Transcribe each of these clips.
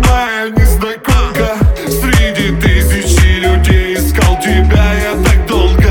моя незнакомка. Среди тысячи людей искал тебя я так долго.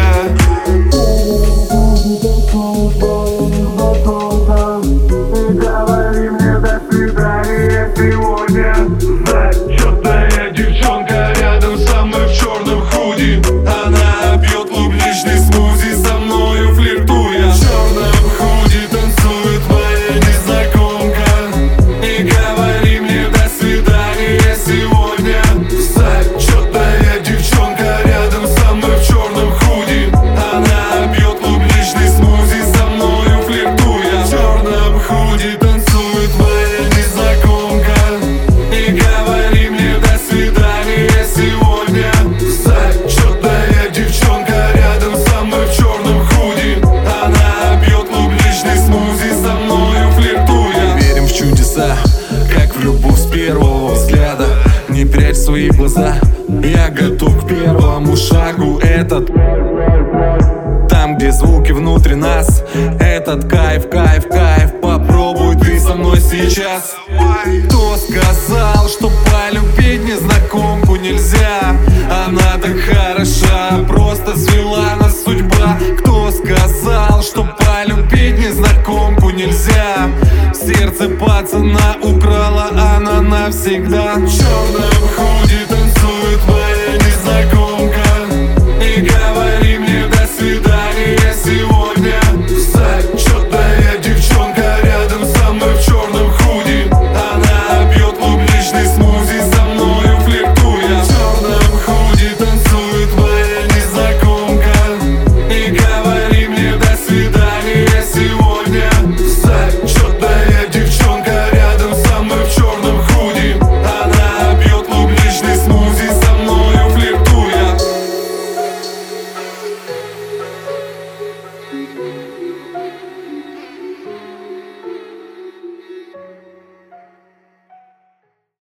Говори мне до свидания сегодня. Зачетная девчонка рядом со мной в черном худи. Она пьет клубничный смузи, со мною флиртуя. В черном худи танцует моя незнакомка. И говори мне до свидания сегодня. Зачетная девчонка рядом со мной в черном худи. Она пьет клубничный смузи, со мною флиртуя. В черном худи танцует моя незнакомка. И говори мне до свидания сегодня. Зачетная девчонка рядом со мной в черном худи. Она пьет клубничный смузи, со мною флиртуя. Верим в чудеса, как в любовь с первого взгляда. Не прячь свои глаза, я готов к первому шагу. Этот там, где звуки внутри нас. Этот кайф, кайф, кайф. Попробуй ты со мной сейчас. Кто сказал, что полюбить незнакомку нельзя? Она так хороша, просто свела нас судьба. Кто сказал, что полюбить незнакомку нельзя? Сердце пацана украла она навсегда. В черном худи